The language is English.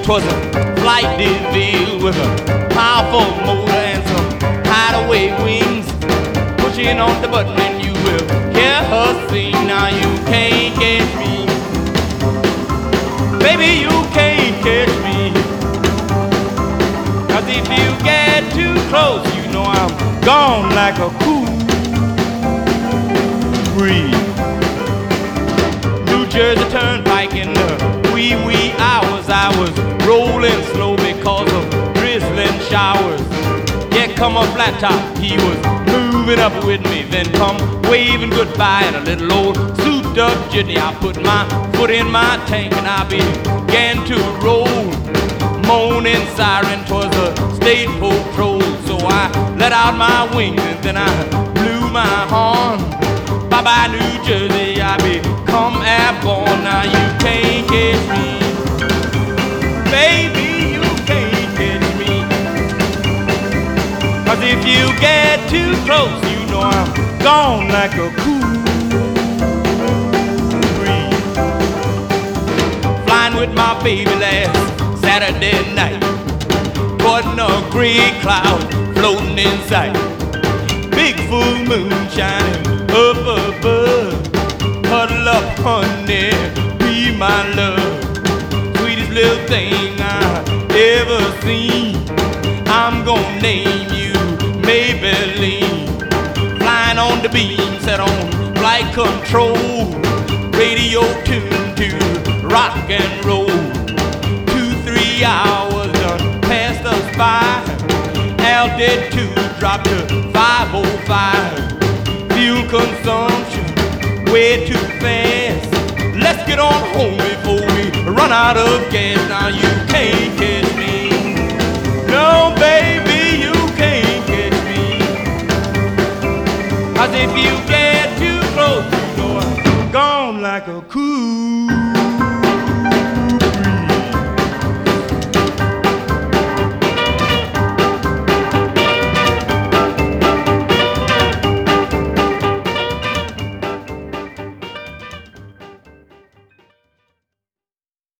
'Twas a flight DeVille with a powerful motor and some hideaway wings. Pushing on the button and you will hear her sing. Now you can't catch me, baby, you can't catch me. 'Cause if you get too close, you know I'm gone like a cool breeze. New Jersey Turnpike in the wee hours, I was rolling slow because of drizzling showers. Yeah, come a flat top, he was moving up with me, then come waving goodbye in a little old souped up jitney. I put my foot in my tank and I began to roll. Moaning siren, 'twas a state patrol. So I let out my wings and then I blew my horn. Bye-bye New Jersey, I become airborne. Now you can't catch me, baby, you can't catch me. 'Cause if you get too close, you know I'm gone like a cool breeze. Flying with my baby last Saturday night, wasn't a gray cloud floating in sight. Big full moon shining up above. Huddle up, honey, be my love. Sweetest little thing I ever seen. I'm gonna name you Maybelline. Flying on the beam, set on flight control. Radio tuned to rock and roll. 2-3 hours done passed us by. Altitude dropped to 505. Fuel consumption way too fast. Let's get on home before we run out of gas. Now you can't catch me, no baby, you can't catch me. 'Cause if you get too close, you know I'm gone like a cool